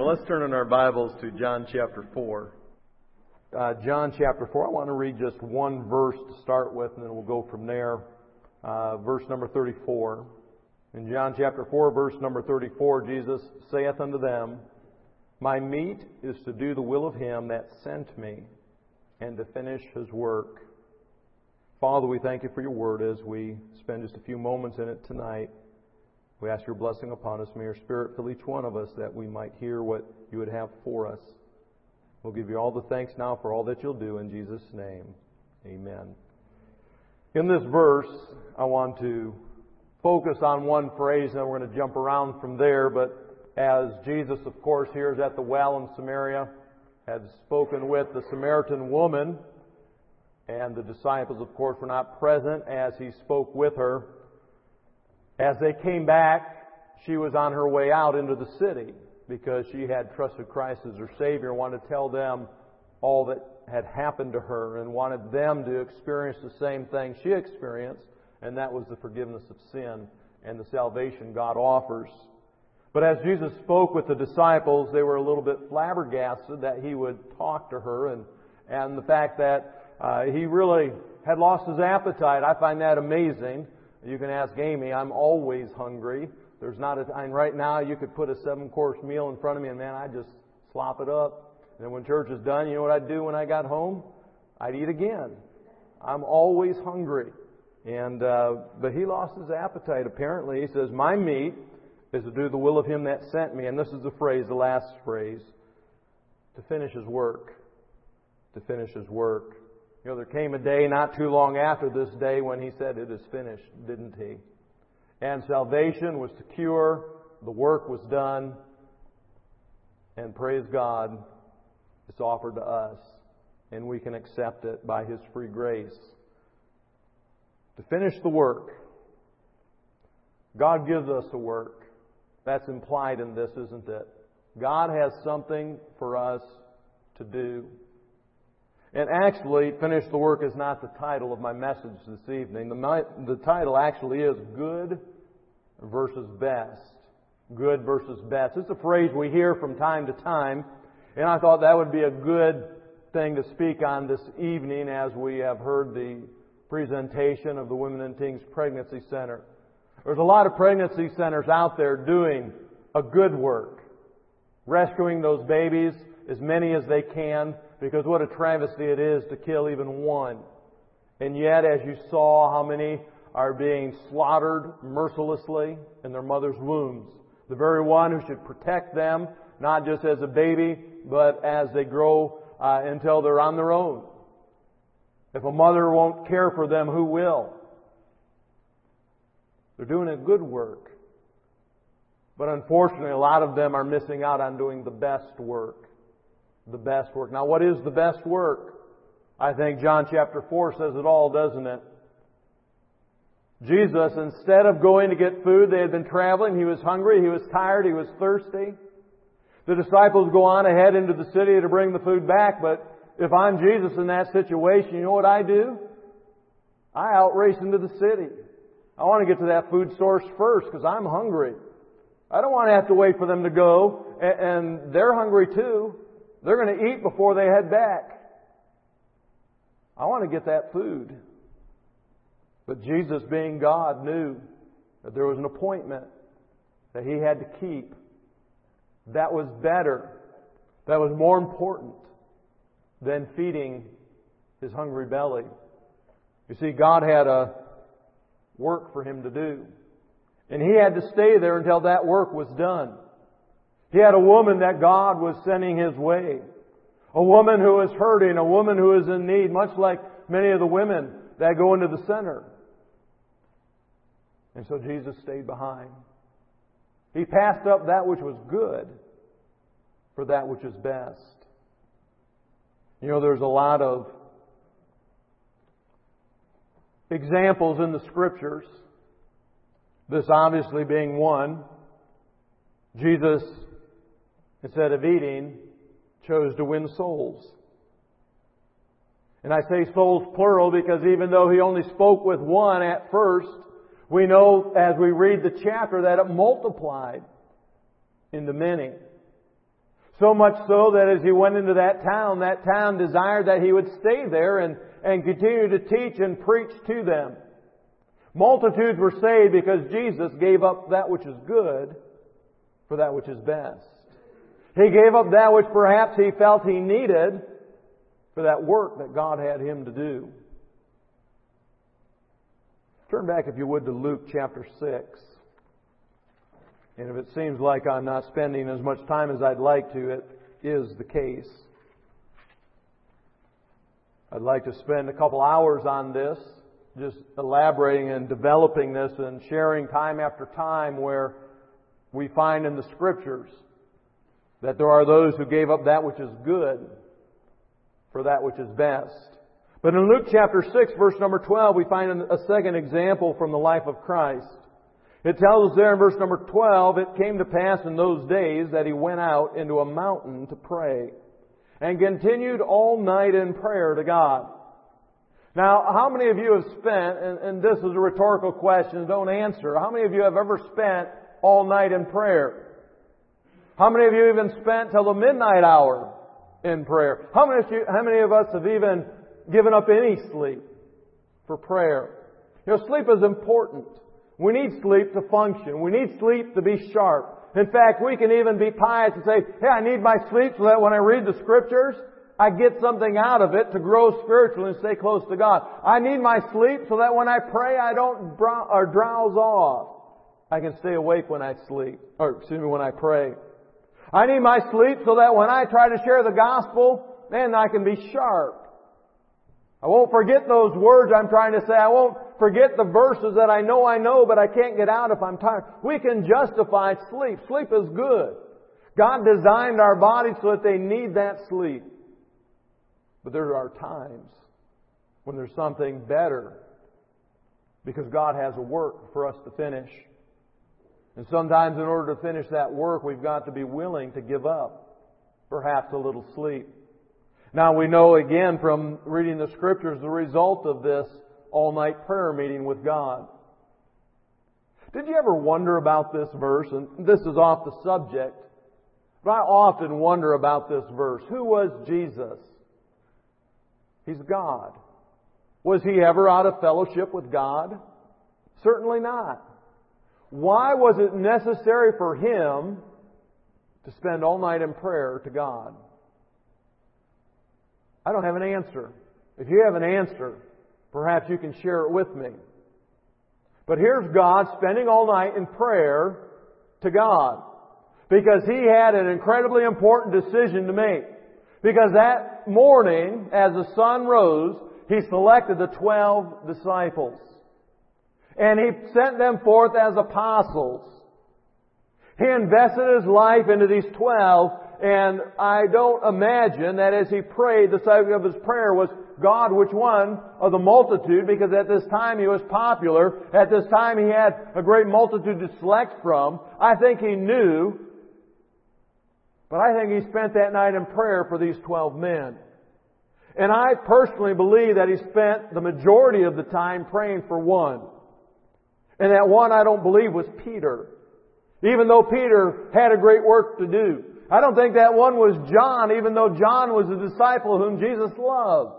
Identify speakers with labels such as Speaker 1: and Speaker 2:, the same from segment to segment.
Speaker 1: Well, let's turn in our Bibles to John chapter 4. John chapter 4. I want to read just one verse to start with, and then we'll go from there. Verse number 34. In John chapter 4, verse number 34, Jesus saith unto them, My meat is to do the will of him that sent me, and to finish his work. Father, we thank you for your word as we spend just a few moments in it tonight. We ask your blessing upon us. May your Spirit fill each one of us that we might hear what you would have for us. We'll give you all the thanks now for all that you'll do in Jesus' name. Amen. In this verse, I want to focus on one phrase, and then we're going to jump around from there. But as Jesus, of course, here is at the well in Samaria, had spoken with the Samaritan woman, and the disciples, of course, were not present as he spoke with her. As they came back, she was on her way out into the city because she had trusted Christ as her Savior and wanted to tell them all that had happened to her and wanted them to experience the same thing she experienced, and that was the forgiveness of sin and the salvation God offers. But as Jesus spoke with the disciples, they were a little bit flabbergasted that he would talk to her and the fact that he really had lost his appetite. I find that amazing. You can ask Amy. I'm always hungry. There's not a time right now you could put a 7-course meal in front of me and man, I just slop it up. And when church is done, you know what I'd do when I got home? I'd eat again. I'm always hungry. And but he lost his appetite apparently. He says, My meat is to do the will of him that sent me. And this is the phrase, the last phrase, to finish his work. To finish his work. You know, there came a day not too long after this day when he said, It is finished, didn't he? And salvation was secure, the work was done, and praise God, it's offered to us, and we can accept it by His free grace. To finish the work, God gives us a work. That's implied in this, isn't it? God has something for us to do. And actually, finish the work is not the title of my message this evening. The title actually is Good versus Best. Good versus best. It's a phrase we hear from time to time, and I thought that would be a good thing to speak on this evening as we have heard the presentation of the Women and Teens Pregnancy Center. There's a lot of pregnancy centers out there doing a good work, rescuing those babies, as many as they can, because what a travesty it is to kill even one. And yet, as you saw, how many are being slaughtered mercilessly in their mother's wombs. The very one who should protect them, not just as a baby, but as they grow until they're on their own. If a mother won't care for them, who will? They're doing a good work. But unfortunately, a lot of them are missing out on doing the best work. The best work. Now, what is the best work? I think John chapter 4 says it all, doesn't it? Jesus, instead of going to get food, they had been traveling. He was hungry. He was tired. He was thirsty. The disciples go on ahead into the city to bring the food back. But if I'm Jesus in that situation, you know what I do? I outrace into the city. I want to get to that food source first because I'm hungry. I don't want to have to wait for them to go. And they're hungry too. They're going to eat before they head back. I want to get that food. But Jesus, being God, knew that there was an appointment that He had to keep. That was better. That was more important than feeding His hungry belly. You see, God had a work for Him to do. And He had to stay there until that work was done. He had a woman that God was sending His way. A woman who is hurting, a woman who is in need, much like many of the women that go into the center. And so Jesus stayed behind. He passed up that which was good for that which is best. You know, there's a lot of examples in the Scriptures. This obviously being one. Jesus, instead of eating, chose to win souls. And I say souls plural because even though He only spoke with one at first, we know as we read the chapter that it multiplied into many. So much so that as he went into that town desired that he would stay there and continue to teach and preach to them. Multitudes were saved because Jesus gave up that which is good for that which is best. He gave up that which perhaps he felt he needed for that work that God had him to do. Turn back, if you would, to Luke chapter 6. And if it seems like I'm not spending as much time as I'd like to, it is the case. I'd like to spend a couple hours on this, just elaborating and developing this and sharing time after time where we find in the Scriptures that there are those who gave up that which is good for that which is best. But in Luke chapter 6, verse number 12, we find a second example from the life of Christ. It tells us there in verse number 12, it came to pass in those days that he went out into a mountain to pray and continued all night in prayer to God. Now, how many of you have spent, and this is a rhetorical question, don't answer, how many of you have ever spent all night in prayer? How many of you even spent till the midnight hour in prayer? How many of us have even given up any sleep for prayer? You know, sleep is important. We need sleep to function. We need sleep to be sharp. In fact, we can even be pious and say, hey, I need my sleep so that when I read the Scriptures, I get something out of it to grow spiritually and stay close to God. I need my sleep so that when I pray, I don't drowse off. I can stay awake when I sleep, when I pray. I need my sleep so that when I try to share the gospel, man, I can be sharp. I won't forget those words I'm trying to say. I won't forget the verses that I know, but I can't get out if I'm tired. We can justify sleep. Sleep is good. God designed our bodies so that they need that sleep. But there are times when there's something better because God has a work for us to finish. And sometimes in order to finish that work, we've got to be willing to give up perhaps a little sleep. Now we know again from reading the Scriptures the result of this all-night prayer meeting with God. Did you ever wonder about this verse? And this is off the subject, but I often wonder about this verse. Who was Jesus? He's God. Was He ever out of fellowship with God? Certainly not. Why was it necessary for Him to spend all night in prayer to God? I don't have an answer. If you have an answer, perhaps you can share it with me. But here's God spending all night in prayer to God because He had an incredibly important decision to make. Because that morning, as the sun rose, He selected the 12 disciples. And He sent them forth as apostles. He invested His life into these 12, and I don't imagine that as He prayed, the subject of His prayer was, God, which one of the multitude? Because at this time He was popular. At this time He had a great multitude to select from. I think He knew. But I think He spent that night in prayer for these 12 men. And I personally believe that He spent the majority of the time praying for one. And that one I don't believe was Peter. Even though Peter had a great work to do. I don't think that one was John, even though John was a disciple whom Jesus loved.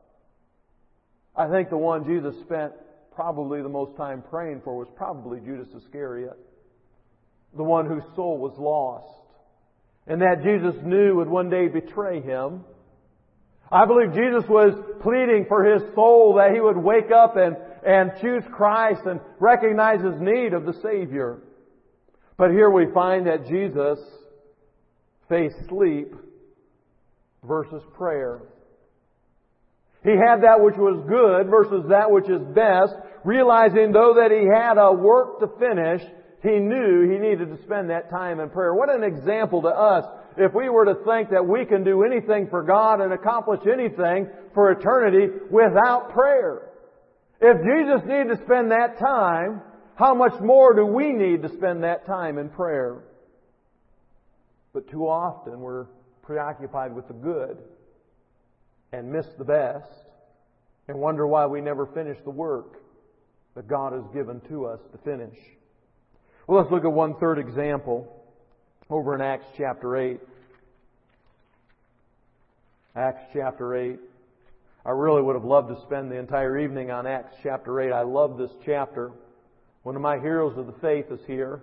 Speaker 1: I think the one Jesus spent probably the most time praying for was probably Judas Iscariot. The one whose soul was lost. And that Jesus knew would one day betray Him. I believe Jesus was pleading for his soul that he would wake up and choose Christ and recognize his need of the Savior. But here we find that Jesus faced sleep versus prayer. He had that which was good versus that which is best, realizing though that he had a work to finish, he knew he needed to spend that time in prayer. What an example to us if we were to think that we can do anything for God and accomplish anything for eternity without prayer. If Jesus needed to spend that time, how much more do we need to spend that time in prayer? But too often we're preoccupied with the good and miss the best and wonder why we never finish the work that God has given to us to finish. Well, let's look at one third example over in Acts chapter 8. Acts chapter 8. I really would have loved to spend the entire evening on Acts chapter 8. I love this chapter. One of my heroes of the faith is here.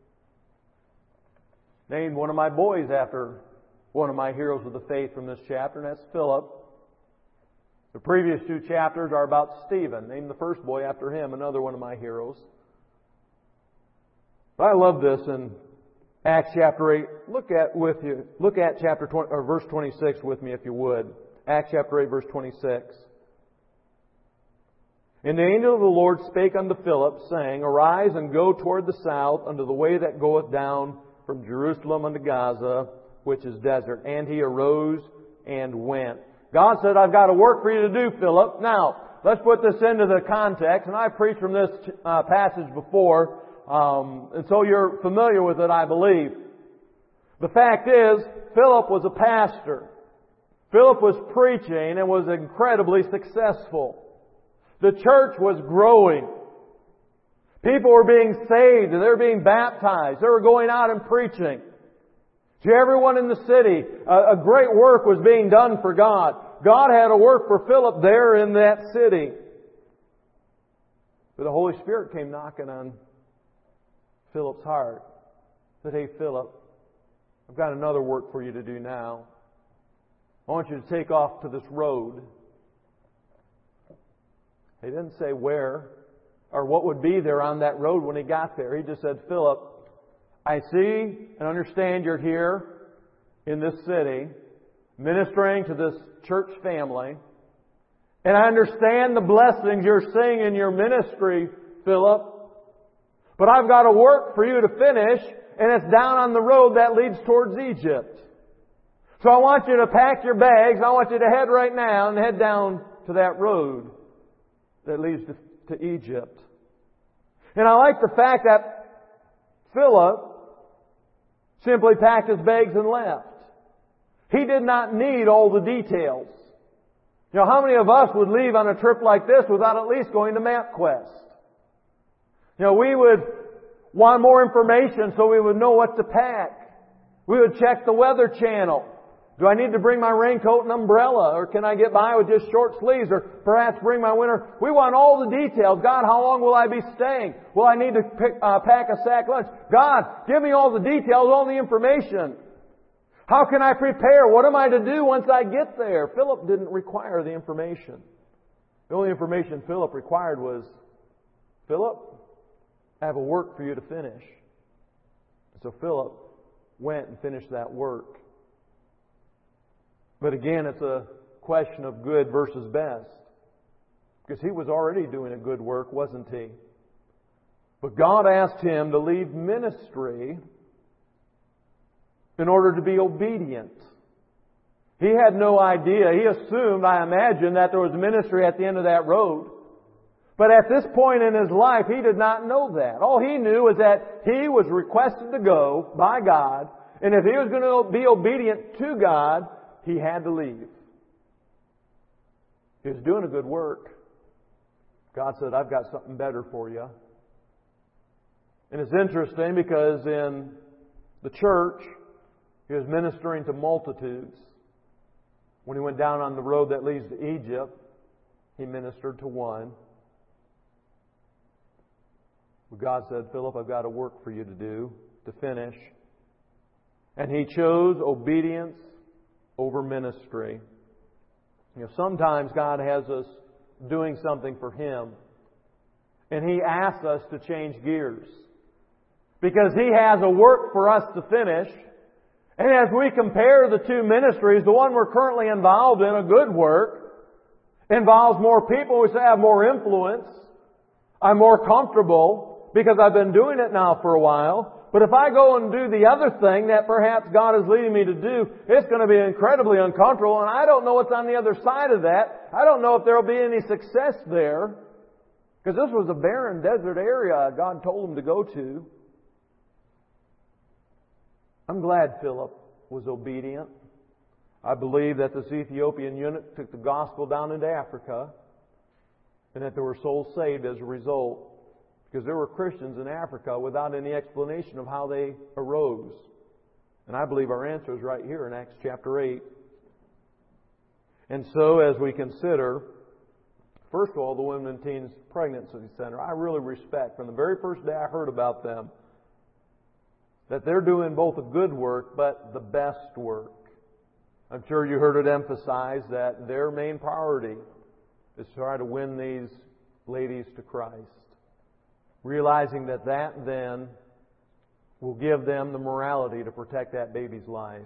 Speaker 1: Named one of my boys after one of my heroes of the faith from this chapter, and that's Philip. The previous two chapters are about Stephen. Named the first boy after him, another one of my heroes. But I love this in Acts chapter 8. Look at chapter 20, or verse 26 with me if you would. Acts chapter 8, verse 26. And the angel of the Lord spake unto Philip, saying, Arise and go toward the south unto the way that goeth down from Jerusalem unto Gaza, which is desert. And he arose and went. God said, I've got a work for you to do, Philip. Now, let's put this into the context. And I preached from this passage before, and so you're familiar with it, I believe. The fact is, Philip was a pastor. Philip was preaching and was incredibly successful. The church was growing. People were being saved and they were being baptized. They were going out and preaching. To everyone in the city, a great work was being done for God. God had a work for Philip there in that city. But the Holy Spirit came knocking on Philip's heart. Said, Hey Philip, I've got another work for you to do now. I want you to take off to this road. He didn't say where or what would be there on that road when he got there. He just said, Philip, I see and understand you're here in this city ministering to this church family. And I understand the blessings you're seeing in your ministry, Philip. But I've got a work for you to finish, and it's down on the road that leads towards Egypt. So I want you to pack your bags. I want you to head right now and head down to that road that leads to Egypt. And I like the fact that Philip simply packed his bags and left. He did not need all the details. You know, how many of us would leave on a trip like this without at least going to MapQuest? You know, we would want more information so we would know what to pack. We would check the Weather Channel. Do I need to bring my raincoat and umbrella? Or can I get by with just short sleeves? Or perhaps bring my winter? We want all the details. God, how long will I be staying? Will I need to pack a sack lunch? God, give me all the details, all the information. How can I prepare? What am I to do once I get there? Philip didn't require the information. The only information Philip required was, Philip, I have a work for you to finish. So Philip went and finished that work. But again, it's a question of good versus best. Because he was already doing a good work, wasn't he? But God asked him to leave ministry in order to be obedient. He had no idea. He assumed, I imagine, that there was ministry at the end of that road. But at this point in his life, he did not know that. All he knew was that he was requested to go by God, and if he was going to be obedient to God, he had to leave. He was doing a good work. God said, I've got something better for you. And it's interesting because in the church, he was ministering to multitudes. When he went down on the road that leads to Egypt, he ministered to one. But God said, Philip, I've got a work for you to do, to finish. And he chose obedience over ministry. You know, sometimes God has us doing something for Him, and He asks us to change gears. Because He has a work for us to finish. And as we compare the two ministries, the one we're currently involved in, a good work, involves more people. We say I have more influence. I'm more comfortable because I've been doing it now for a while. But if I go and do the other thing that perhaps God is leading me to do, it's going to be incredibly uncomfortable, and I don't know what's on the other side of that. I don't know if there will be any success there. Because this was a barren desert area God told him to go to. I'm glad Philip was obedient. I believe that this Ethiopian eunuch took the gospel down into Africa, and that there were souls saved as a result. Because there were Christians in Africa without any explanation of how they arose. And I believe our answer is right here in Acts chapter 8. And so as we consider, first of all, the Women and Teens Pregnancy Center, I really respect, from the very first day I heard about them, that they're doing both a good work, but the best work. I'm sure you heard it emphasized that their main priority is to try to win these ladies to Christ. Realizing that then will give them the morality to protect that baby's life.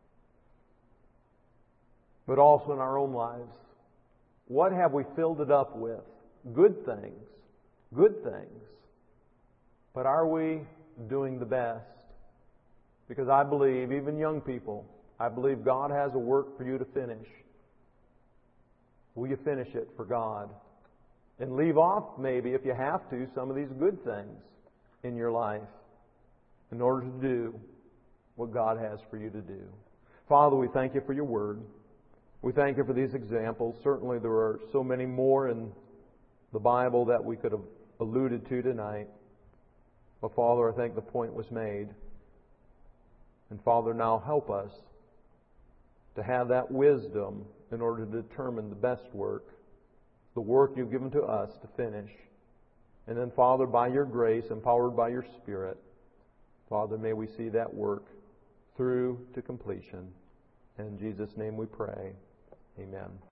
Speaker 1: But also in our own lives. What have we filled it up with? Good things. Good things. But are we doing the best? Because I believe, even young people, I believe God has a work for you to finish. Will you finish it for God? And leave off, maybe, if you have to, some of these good things in your life in order to do what God has for you to do. Father, we thank you for your word. We thank you for these examples. Certainly there are so many more in the Bible that we could have alluded to tonight. But Father, I think the point was made. And Father, now help us to have that wisdom in order to determine the best work, the work you've given to us to finish. And then, Father, by your grace, empowered by your Spirit, Father, may we see that work through to completion. In Jesus' name we pray. Amen.